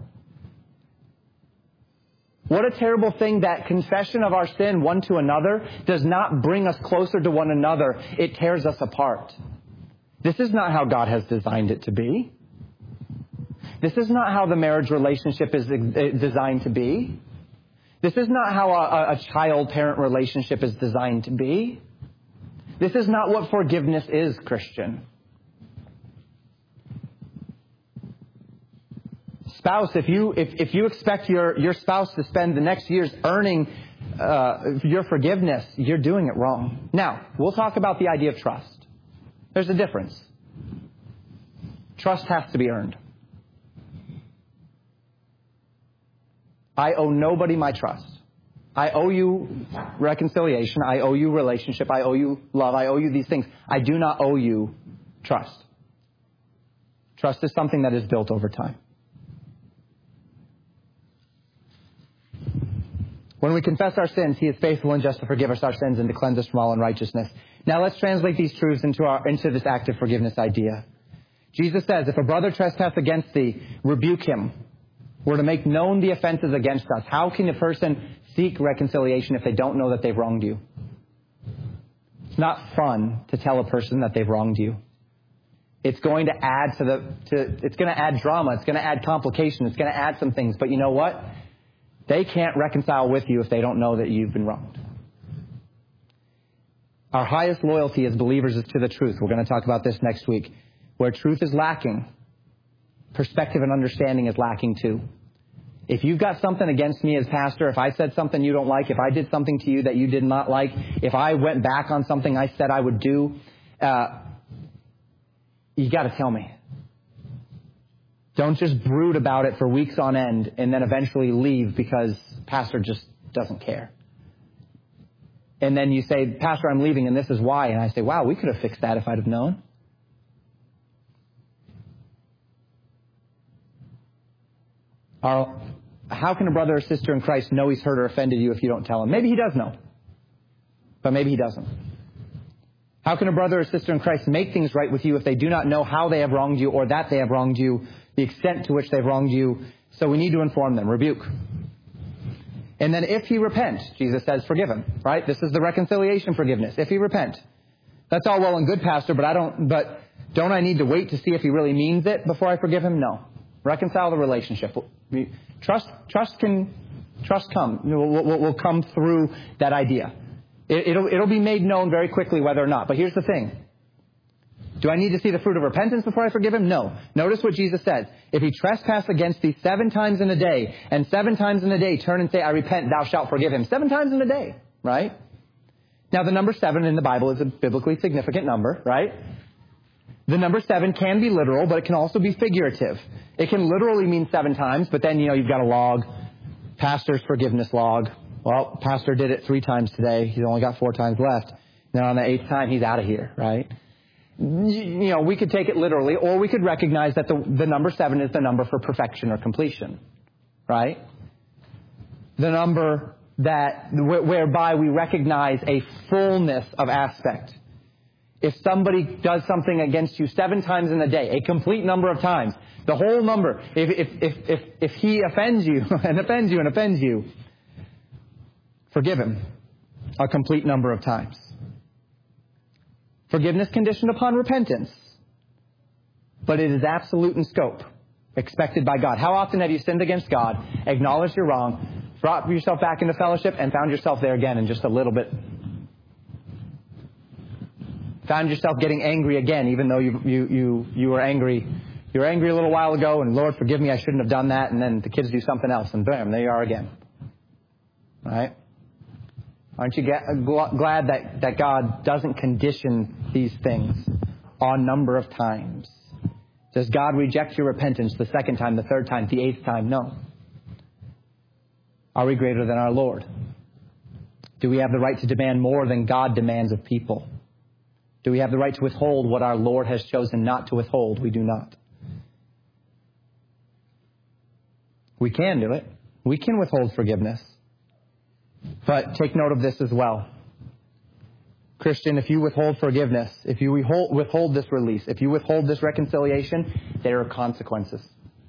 What a terrible thing that confession of our sin one to another does not bring us closer to one another. It tears us apart. This is not how God has designed it to be. This is not how the marriage relationship is designed to be. This is not how a, a child-parent relationship is designed to be. This is not what forgiveness is, Christian. Spouse, if you if, if you expect your, your spouse to spend the next years earning uh, your forgiveness, you're doing it wrong. Now, we'll talk about the idea of trust. There's a difference. Trust has to be earned. I owe nobody my trust. I owe you reconciliation. I owe you relationship. I owe you love. I owe you these things. I do not owe you trust. Trust is something that is built over time. When we confess our sins, he is faithful and just to forgive us our sins and to cleanse us from all unrighteousness. Now let's translate these truths into our into this active forgiveness idea. Jesus says, if a brother trespass against thee, rebuke him. We're to make known the offenses against us. How can a person seek reconciliation if they don't know that they've wronged you? It's not fun to tell a person that they've wronged you. It's going to add to the, to, it's going to add drama. It's going to add complication. It's going to add some things. But you know what? They can't reconcile with you if they don't know that you've been wronged. Our highest loyalty as believers is to the truth. We're going to talk about this next week. Where truth is lacking, perspective and understanding is lacking too. If you've got something against me as pastor, if I said something you don't like, if I did something to you that you did not like, if I went back on something I said I would do, uh, you got to tell me. Don't just brood about it for weeks on end and then eventually leave because pastor just doesn't care. And then you say, Pastor, I'm leaving and this is why. And I say, wow, we could have fixed that if I'd have known. Our, how can a brother or sister in Christ know he's hurt or offended you if you don't tell him? Maybe he does know, but maybe he doesn't. How can a brother or sister in Christ make things right with you if they do not know how they have wronged you or that they have wronged you, the extent to which they've wronged you? So we need to inform them, rebuke. And then if he repent, Jesus says, forgive him, right? This is the reconciliation forgiveness. If he repent. That's all well and good, Pastor, but I don't, but don't I need to wait to see if he really means it before I forgive him? No. Reconcile the relationship. Trust, trust can, trust come. Will, will, will come through that idea. It, it'll, it'll be made known very quickly whether or not. But here's the thing. Do I need to see the fruit of repentance before I forgive him? No. Notice what Jesus says. If he trespass against thee seven times in a day, and seven times in a day turn and say, I repent, thou shalt forgive him. Seven times in a day, right? Now the number seven in the Bible is a biblically significant number, right? The number seven can be literal, but it can also be figurative. It can literally mean seven times, but then, you know, you've got a log, pastor's forgiveness log. Well, pastor did it three times today. He's only got four times left. Now on the eighth time, he's out of here, right? You know, we could take it literally, or we could recognize that the, the number seven is the number for perfection or completion, right? The number that, whereby we recognize a fullness of aspect. If somebody does something against you seven times in a day, a complete number of times, the whole number, if, if, if, if, if he offends you and offends you and offends you, forgive him a complete number of times. Forgiveness conditioned upon repentance, but it is absolute in scope, expected by God. How often have you sinned against God, acknowledged you're wrong, brought yourself back into fellowship, and found yourself there again in just a little bit? Found yourself getting angry again, even though you you you you were angry. You were angry a little while ago, and Lord, forgive me, I shouldn't have done that. And then the kids do something else, and bam, there you are again. Right? Aren't you glad that, that God doesn't condition these things on number of times? Does God reject your repentance the second time, the third time, the eighth time? No. Are we greater than our Lord? Do we have the right to demand more than God demands of people? Do we have the right to withhold what our Lord has chosen not to withhold? We do not. We can do it. We can withhold forgiveness. But take note of this as well. Christian, if you withhold forgiveness, if you withhold, withhold this release, if you withhold this reconciliation, there are consequences.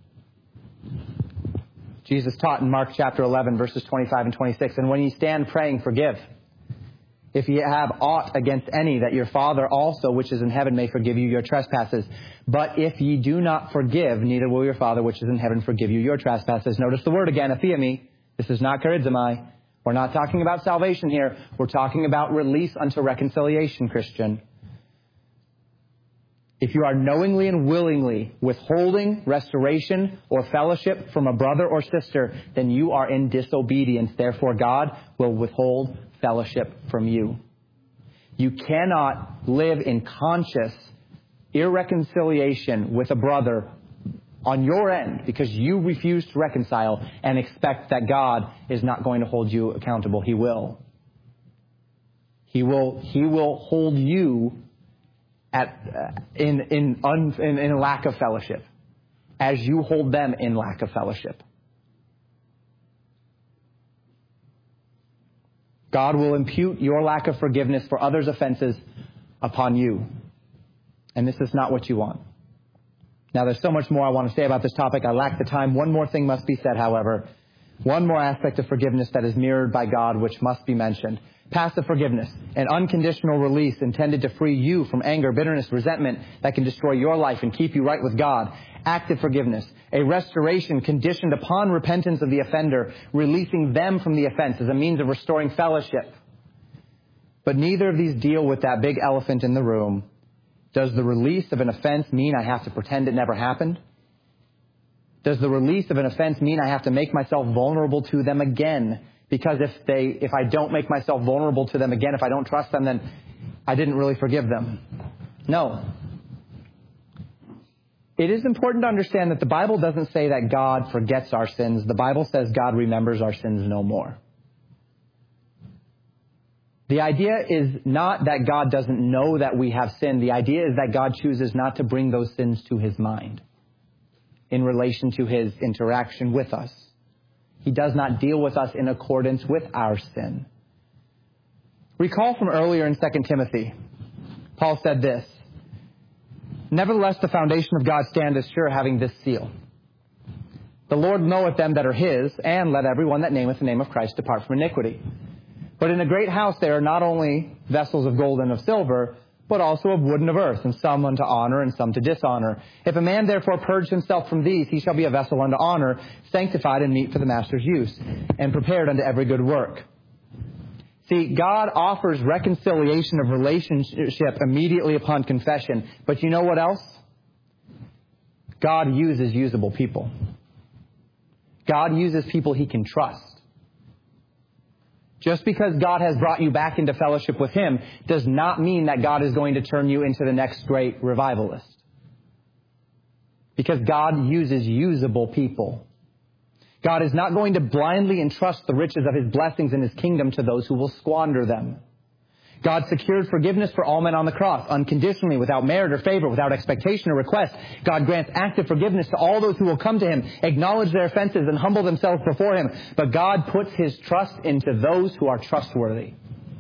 Jesus taught in Mark chapter eleven, verses twenty-five and twenty-six, and when you stand praying, forgive. If ye have aught against any, that your Father also, which is in heaven, may forgive you your trespasses. But if ye do not forgive, neither will your Father, which is in heaven, forgive you your trespasses. Notice the word again, aphiemi. This is not charizomai. We're not talking about salvation here. We're talking about release unto reconciliation, Christian. If you are knowingly and willingly withholding restoration or fellowship from a brother or sister, then you are in disobedience. Therefore, God will withhold fellowship from you. You cannot live in conscious irreconciliation with a brother on your end because you refuse to reconcile and expect that God is not going to hold you accountable. He will. He will, he will hold you at uh, in in, un, in in lack of fellowship as you hold them in lack of fellowship. God will impute your lack of forgiveness for others' offenses upon you. And this is not what you want. Now, there's so much more I want to say about this topic. I lack the time. One more thing must be said, however. One more aspect of forgiveness that is mirrored by God, which must be mentioned. Passive forgiveness, an unconditional release intended to free you from anger, bitterness, resentment that can destroy your life and keep you right with God. Active forgiveness, a restoration conditioned upon repentance of the offender, releasing them from the offense as a means of restoring fellowship. But neither of these deal with that big elephant in the room. Does the release of an offense mean I have to pretend it never happened? Does the release of an offense mean I have to make myself vulnerable to them again? Because if they, if I don't make myself vulnerable to them again, if I don't trust them, then I didn't really forgive them. No. It is important to understand that the Bible doesn't say that God forgets our sins. The Bible says God remembers our sins no more. The idea is not that God doesn't know that we have sinned. The idea is that God chooses not to bring those sins to his mind in relation to his interaction with us. He does not deal with us in accordance with our sin. Recall from earlier in Second Timothy, Paul said this, "Nevertheless, the foundation of God standeth sure, having this seal. The Lord knoweth them that are his, and let everyone that nameth the name of Christ depart from iniquity. But in a great house there are not only vessels of gold and of silver, but also of wood and of earth, and some unto honor and some to dishonor. If a man therefore purge himself from these, he shall be a vessel unto honor, sanctified and meet for the master's use, and prepared unto every good work." See, God offers reconciliation of relationship immediately upon confession. But you know what else? God uses usable people. God uses people he can trust. Just because God has brought you back into fellowship with him does not mean that God is going to turn you into the next great revivalist. Because God uses usable people. God is not going to blindly entrust the riches of his blessings in his kingdom to those who will squander them. God secured forgiveness for all men on the cross, unconditionally, without merit or favor, without expectation or request. God grants active forgiveness to all those who will come to him, acknowledge their offenses, and humble themselves before him. But God puts his trust into those who are trustworthy.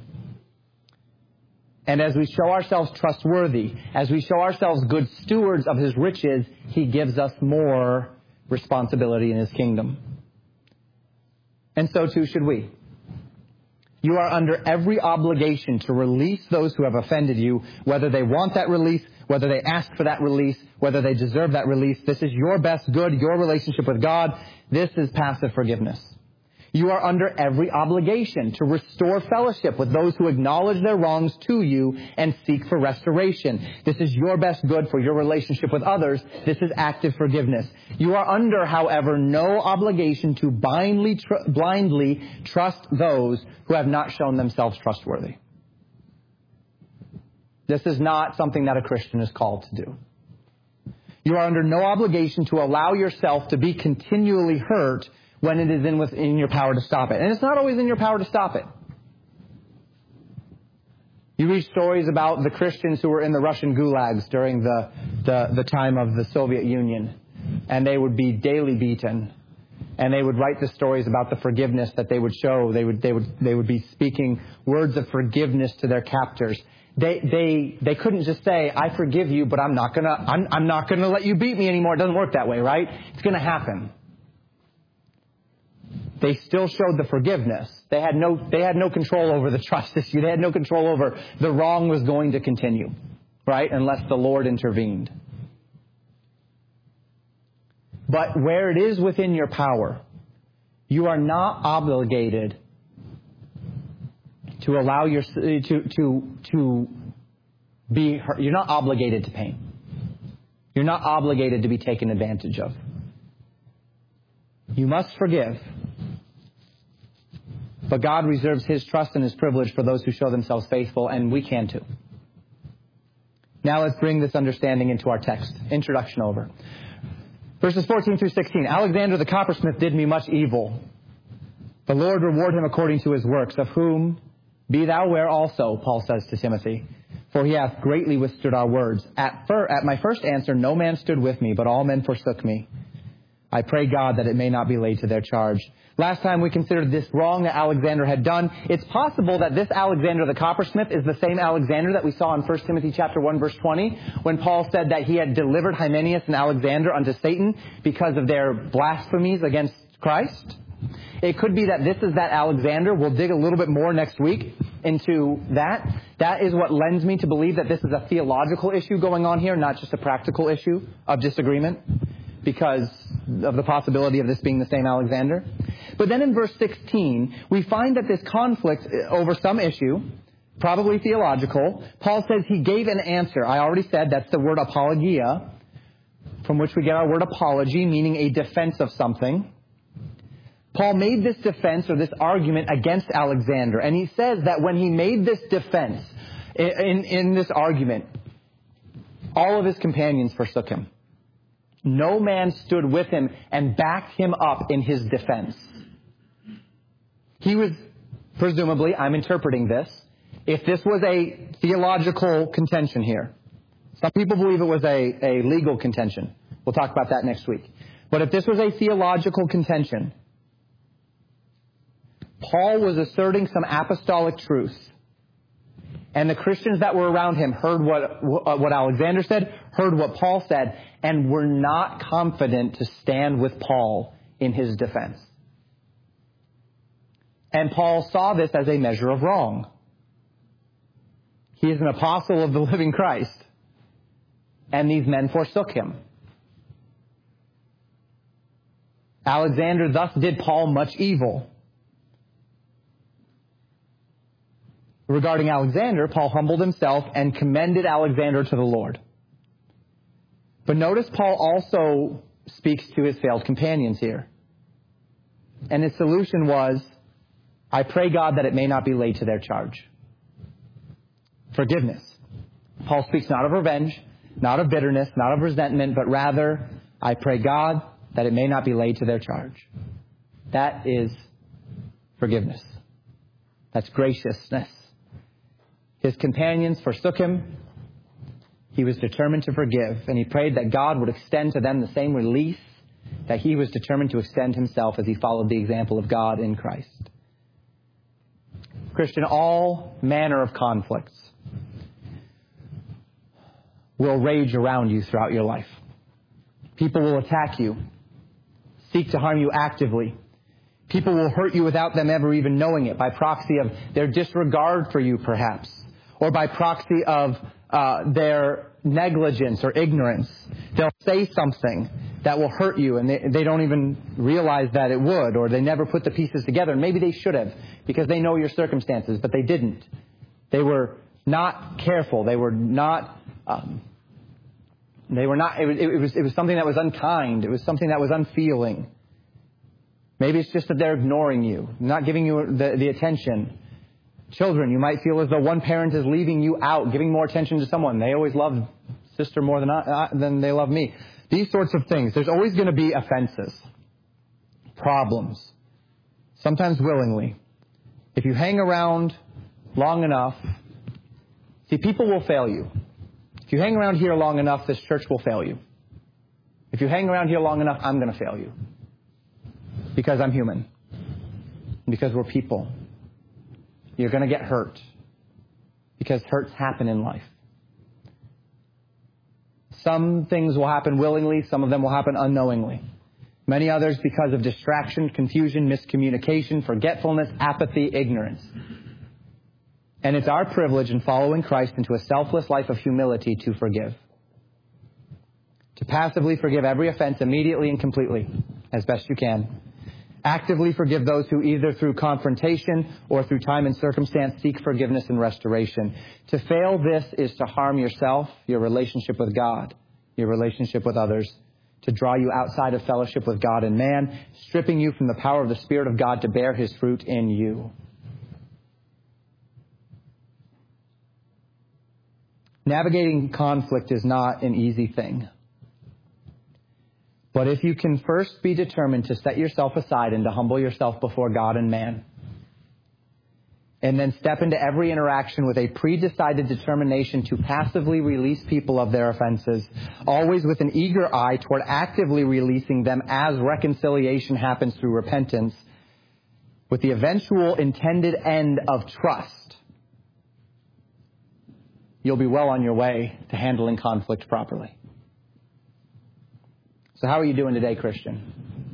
And as we show ourselves trustworthy, as we show ourselves good stewards of his riches, he gives us more responsibility in his kingdom. And so too should we. You are under every obligation to release those who have offended you, whether they want that release, whether they ask for that release, whether they deserve that release. This is your best good, your relationship with God. This is passive forgiveness. You are under every obligation to restore fellowship with those who acknowledge their wrongs to you and seek for restoration. This is your best good for your relationship with others. This is active forgiveness. You are under, however, no obligation to blindly, tr- blindly trust those who have not shown themselves trustworthy. This is not something that a Christian is called to do. You are under no obligation to allow yourself to be continually hurt when it is in within your power to stop it. And it's not always in your power to stop it. You read stories about the Christians who were in the Russian gulags during the, the, the time of the Soviet Union. And they would be daily beaten. And they would write the stories about the forgiveness that they would show. They would, they would, they would be speaking words of forgiveness to their captors. They, they, they couldn't just say, "I forgive you, but I'm not gonna, I'm, I'm not gonna let you beat me anymore." It doesn't work that way, right? It's gonna happen. They still showed the forgiveness. They had no, they had no control over the trust issue. They had no control over the wrong was going to continue, right? Unless the Lord intervened. But where it is within your power, you are not obligated to allow your, to, to, to be hurt. You're not obligated to pain. You're not obligated to be taken advantage of. You must forgive. But God reserves his trust and his privilege for those who show themselves faithful, and we can too. Now let's bring this understanding into our text. Introduction over. Verses fourteen through sixteen. "Alexander the coppersmith did me much evil. The Lord reward him according to his works, of whom be thou aware also," Paul says to Timothy, "for he hath greatly withstood our words. At, fir- at my first answer no man stood with me, but all men forsook me. I pray God that it may not be laid to their charge. Last time we considered this wrong that Alexander had done. It's possible that this Alexander the coppersmith is the same Alexander that we saw in First Timothy chapter one verse twenty when Paul said that he had delivered Hymenaeus and Alexander unto Satan because of their blasphemies against Christ. It could be that this is that Alexander. We'll dig a little bit more next week into that. That is what lends me to believe that this is a theological issue going on here, not just a practical issue of disagreement, because of the possibility of this being the same Alexander. But then in verse sixteen, we find that this conflict over some issue, probably theological, Paul says he gave an answer. I already said that's the word apologia, from which we get our word apology, meaning a defense of something. Paul made this defense or this argument against Alexander. And he says that when he made this defense in, in this argument, all of his companions forsook him. No man stood with him and backed him up in his defense. He was, presumably, I'm interpreting this, if this was a theological contention here. Some people believe it was a, a legal contention. We'll talk about that next week. But if this was a theological contention, Paul was asserting some apostolic truth. And the Christians that were around him heard what, what Alexander said, heard what Paul said, and were not confident to stand with Paul in his defense. And Paul saw this as a measure of wrong. He is an apostle of the living Christ. And these men forsook him. Alexander thus did Paul much evil. Regarding Alexander, Paul humbled himself and commended Alexander to the Lord. But notice Paul also speaks to his failed companions here. And his solution was, I pray God that it may not be laid to their charge. Forgiveness. Paul speaks not of revenge, not of bitterness, not of resentment, but rather, I pray God that it may not be laid to their charge. That is forgiveness. That's graciousness. His companions forsook him. He was determined to forgive, and he prayed that God would extend to them the same release that he was determined to extend himself as he followed the example of God in Christ. Christian, all manner of conflicts will rage around you throughout your life. People will attack you, seek to harm you actively. People will hurt you without them ever even knowing it, by proxy of their disregard for you, perhaps, or by proxy of uh, their negligence or ignorance. They'll say something that will hurt you, and they, they don't even realize that it would, or they never put the pieces together. And maybe they should have, because they know your circumstances, but they didn't. They were not careful. They were not... Um, they were not. It was, it was. It was something that was unkind. It was something that was unfeeling. Maybe it's just that they're ignoring you, not giving you the, the attention. Children, you might feel as though one parent is leaving you out, giving more attention to someone. They always love sister more than I, than they love me. These sorts of things. There's always going to be offenses, problems, sometimes willingly. If you hang around long enough, see, people will fail you. If you hang around here long enough, this church will fail you. If you hang around here long enough, I'm going to fail you. Because I'm human. Because we're people. You're going to get hurt. Because hurts happen in life. Some things will happen willingly. Some of them will happen unknowingly. Many others because of distraction, confusion, miscommunication, forgetfulness, apathy, ignorance. And it's our privilege in following Christ into a selfless life of humility to forgive. To passively forgive every offense immediately and completely, as best you can. Actively forgive those who either through confrontation or through time and circumstance seek forgiveness and restoration. To fail this is to harm yourself, your relationship with God, your relationship with others, to draw you outside of fellowship with God and man, stripping you from the power of the Spirit of God to bear His fruit in you. Navigating conflict is not an easy thing. But if you can first be determined to set yourself aside and to humble yourself before God and man, and then step into every interaction with a pre-decided determination to passively release people of their offenses, always with an eager eye toward actively releasing them as reconciliation happens through repentance, with the eventual intended end of trust, you'll be well on your way to handling conflict properly. So how are you doing today, Christian?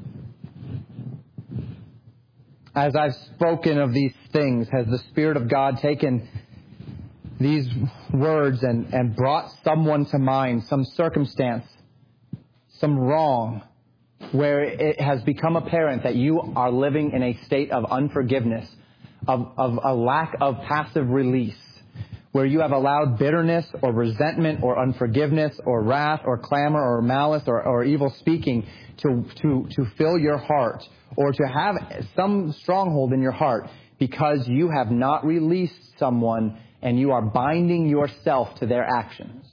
As I've spoken of these things, has the Spirit of God taken these words and, and brought someone to mind, some circumstance, some wrong, where it has become apparent that you are living in a state of unforgiveness, of, of a lack of passive release, where you have allowed bitterness or resentment or unforgiveness or wrath or clamor or malice or, or evil speaking to, to, to fill your heart, or to have some stronghold in your heart because you have not released someone and you are binding yourself to their actions.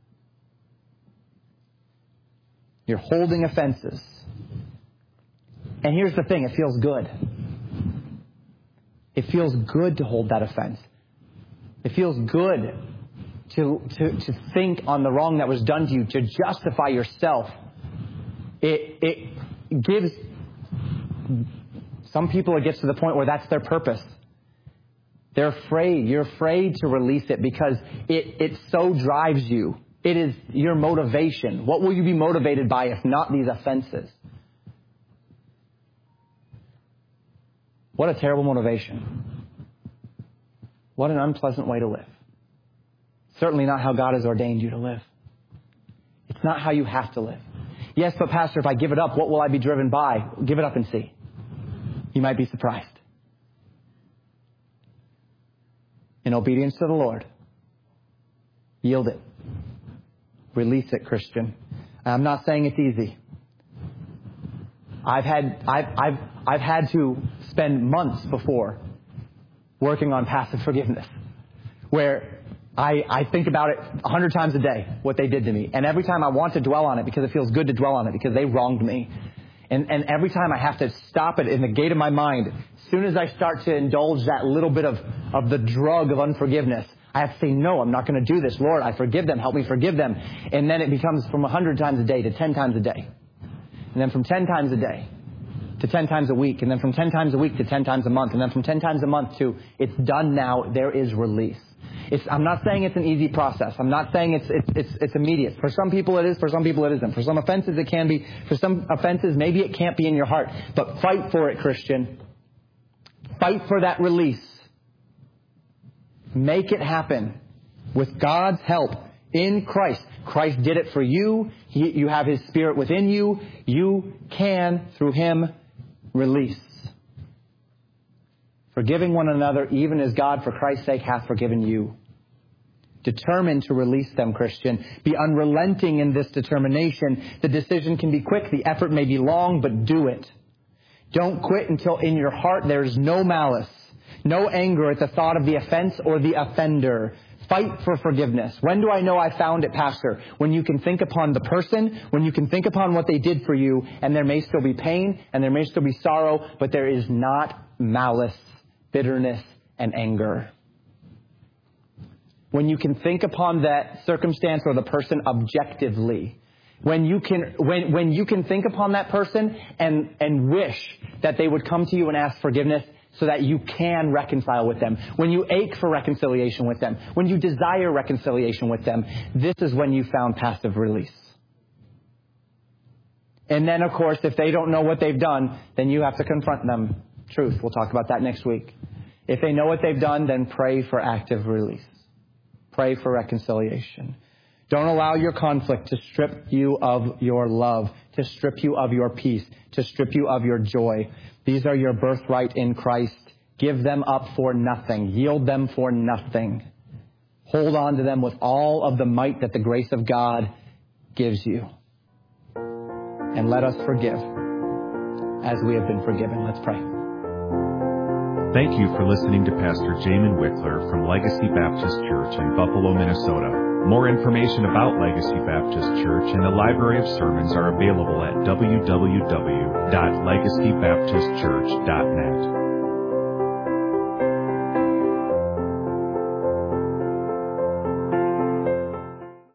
You're holding offenses. And here's the thing, it feels good. It feels good to hold that offense. It feels good to, to, to think on the wrong that was done to you, to justify yourself. It, it gives, some people it gets to the point where that's their purpose. They're afraid. You're afraid to release it because it, it so drives you. It is your motivation. What will you be motivated by if not these offenses? What a terrible motivation. What an unpleasant way to live. Certainly not how God has ordained you to live. It's not how you have to live. Yes, but Pastor, if I give it up, what will I be driven by? Give it up and see. You might be surprised. In obedience to the Lord, yield it. Release it, Christian. I'm not saying it's easy. I've had I've I've I've had to spend months before working on passive forgiveness, where I, I think about it a hundred times a day, what they did to me. And every time I want to dwell on it because it feels good to dwell on it because they wronged me. And, and every time I have to stop it in the gate of my mind, as soon as I start to indulge that little bit of, of the drug of unforgiveness, I have to say, no, I'm not going to do this. Lord, I forgive them. Help me forgive them. And then it becomes from a hundred times a day to ten times a day. And then from ten times a day to ten times a week. And then from ten times a week to ten times a month. And then from ten times a month to it's done now. There is release. It's, I'm not saying it's an easy process. I'm not saying it's, it's, it's, it's immediate. For some people it is. For some people it isn't. For some offenses it can be. For some offenses maybe it can't be in your heart. But fight for it, Christian. Fight for that release. Make it happen with God's help in Christ. Christ did it for you. He, you have His Spirit within you. You can, through Him, release. Forgiving one another, even as God, for Christ's sake, hath forgiven you. Determined to release them, Christian. Be unrelenting in this determination. The decision can be quick. The effort may be long, but do it. Don't quit until in your heart there is no malice, no anger at the thought of the offense or the offender. Fight for forgiveness. When do I know I found it, Pastor? When you can think upon the person, when you can think upon what they did for you, and there may still be pain, and there may still be sorrow, but there is not malice, bitterness, and anger. When you can think upon that circumstance or the person objectively. When you can, when, when you can think upon that person and, and wish that they would come to you and ask forgiveness so that you can reconcile with them. When you ache for reconciliation with them. When you desire reconciliation with them. This is when you found passive release. And then, of course, if they don't know what they've done, then you have to confront them. Truth. We'll talk about that next week. If they know what they've done, then pray for active release. Pray for reconciliation. Don't allow your conflict to strip you of your love, to strip you of your peace, to strip you of your joy. These are your birthright in Christ. Give them up for nothing. Yield them for nothing. Hold on to them with all of the might that the grace of God gives you. And let us forgive as we have been forgiven. Let's pray. Thank you for listening to Pastor Jamin Wickler from Legacy Baptist Church in Buffalo, Minnesota. More information about Legacy Baptist Church and the library of sermons are available at w w w dot legacy baptist church dot net.